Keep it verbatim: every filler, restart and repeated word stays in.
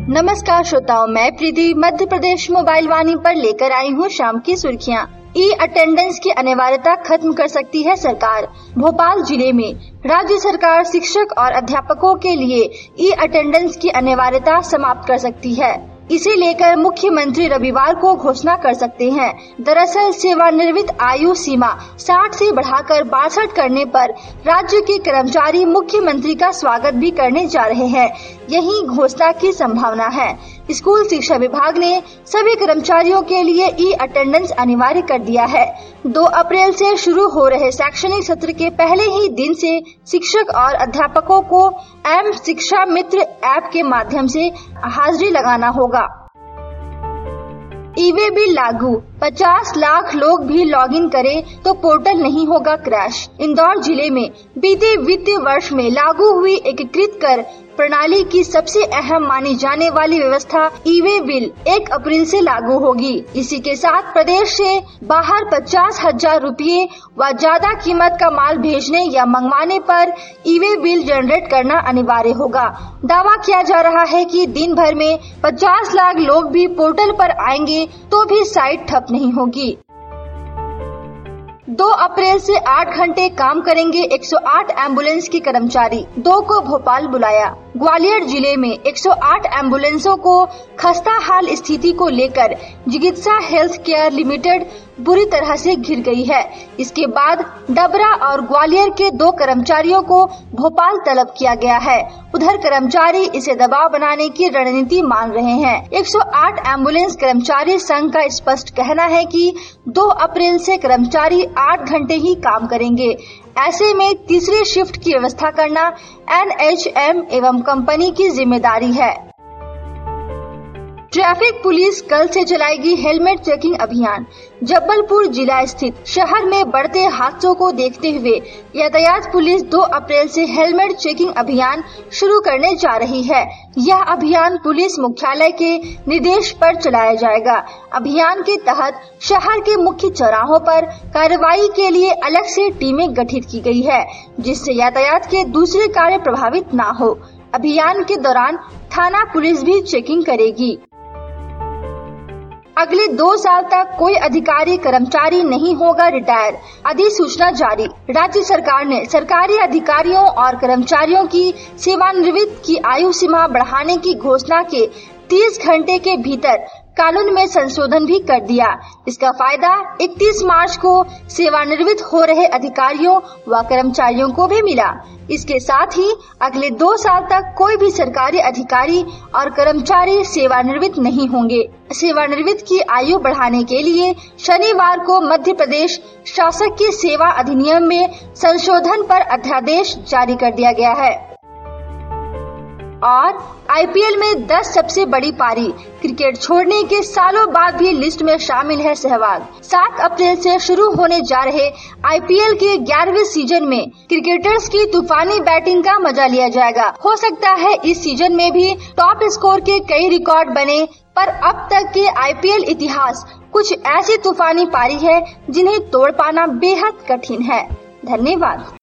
नमस्कार श्रोताओं, मैं प्रीति मध्य प्रदेश मोबाइल वाणी पर लेकर आई हूँ शाम की सुर्खियाँ। ई अटेंडेंस की अनिवार्यता खत्म कर सकती है सरकार। भोपाल जिले में राज्य सरकार शिक्षक और अध्यापकों के लिए ई अटेंडेंस की अनिवार्यता समाप्त कर सकती है। इसे लेकर मुख्यमंत्री रविवार को घोषणा कर सकते हैं। दरअसल सेवानिवृत्त आयु सीमा साठ से बढ़ाकर बासठ करने पर राज्य के कर्मचारी मुख्यमंत्री का स्वागत भी करने जा रहे हैं। यही घोषणा की संभावना है। स्कूल शिक्षा विभाग ने सभी कर्मचारियों के लिए ई अटेंडेंस अनिवार्य कर दिया है। दो अप्रैल से शुरू हो रहे शैक्षणिक सत्र के पहले ही दिन से शिक्षक और अध्यापकों को एम शिक्षा मित्र ऐप के माध्यम से हाजिरी लगाना होगा। ई वे बिल लागू, पचास लाख लोग भी लॉगिन करें तो पोर्टल नहीं होगा क्रैश। इंदौर जिले में बीते वित्तीय वर्ष में लागू हुई एकीकृत कर प्रणाली की सबसे अहम मानी जाने वाली व्यवस्था ई वे बिल एक अप्रैल से लागू होगी। इसी के साथ प्रदेश से बाहर पचास हजार रूपए व ज्यादा कीमत का माल भेजने या मंगवाने पर ई वे बिल जनरेट करना अनिवार्य होगा। दावा किया जा रहा है कि दिन भर में पचास लाख लोग भी पोर्टल पर आएंगे तो भी साइट ठप नहीं होगी। दो अप्रैल से आठ घंटे काम करेंगे एक सौ आठ एम्बुलेंस के कर्मचारी। दो को भोपाल बुलाया। ग्वालियर जिले में एक सौ आठ एम्बुलेंसों को खस्ता हाल स्थिति को लेकर चिकित्सा हेल्थ केयर लिमिटेड बुरी तरह से घिर गई है। इसके बाद डबरा और ग्वालियर के दो कर्मचारियों को भोपाल तलब किया गया है। उधर कर्मचारी इसे दबाव बनाने की रणनीति मान रहे हैं। एक सौ आठ एम्बुलेंस कर्मचारी संघ का स्पष्ट कहना है कि दो अप्रैल से कर्मचारी आठ घंटे ही काम करेंगे। ऐसे में तीसरी शिफ्ट की व्यवस्था करना एन एच एम एवं कंपनी की जिम्मेदारी है। ट्रैफिक पुलिस कल से चलाएगी हेलमेट चेकिंग अभियान। जबलपुर जिला स्थित शहर में बढ़ते हादसों को देखते हुए यातायात पुलिस दो अप्रैल से हेलमेट चेकिंग अभियान शुरू करने जा रही है। यह अभियान पुलिस मुख्यालय के निर्देश पर चलाया जाएगा। अभियान के तहत शहर के मुख्य चौराहों पर कार्रवाई के लिए अलग से टीमें गठित की गई है, जिससे यातायात के दूसरे कार्य प्रभावित न हो। अभियान के दौरान थाना पुलिस भी चेकिंग करेगी। अगले दो साल तक कोई अधिकारी कर्मचारी नहीं होगा रिटायर, अधिसूचना जारी। राज्य सरकार ने सरकारी अधिकारियों और कर्मचारियों की सेवानिवृत्ति की आयु सीमा बढ़ाने की घोषणा के तीस घंटे के भीतर कानून में संशोधन भी कर दिया। इसका फायदा इकतीस मार्च को सेवानिवृत्त हो रहे अधिकारियों व कर्मचारियों को भी मिला। इसके साथ ही अगले दो साल तक कोई भी सरकारी अधिकारी और कर्मचारी सेवानिवृत्त नहीं होंगे। सेवानिवृत्त की आयु बढ़ाने के लिए शनिवार को मध्य प्रदेश शासक की सेवा अधिनियम में संशोधन पर अध्यादेश जारी कर दिया गया है। और आई पी एल में दस सबसे बड़ी पारी, क्रिकेट छोड़ने के सालों बाद भी लिस्ट में शामिल है सहवाग। सात अप्रैल से शुरू होने जा रहे आई पी एल के ग्यारहवें सीजन में क्रिकेटर्स की तूफानी बैटिंग का मजा लिया जाएगा। हो सकता है इस सीजन में भी टॉप स्कोर के कई रिकॉर्ड बने, पर अब तक के आई पी एल इतिहास कुछ ऐसी तूफानी पारी है जिन्हें तोड़ पाना बेहद कठिन है। धन्यवाद।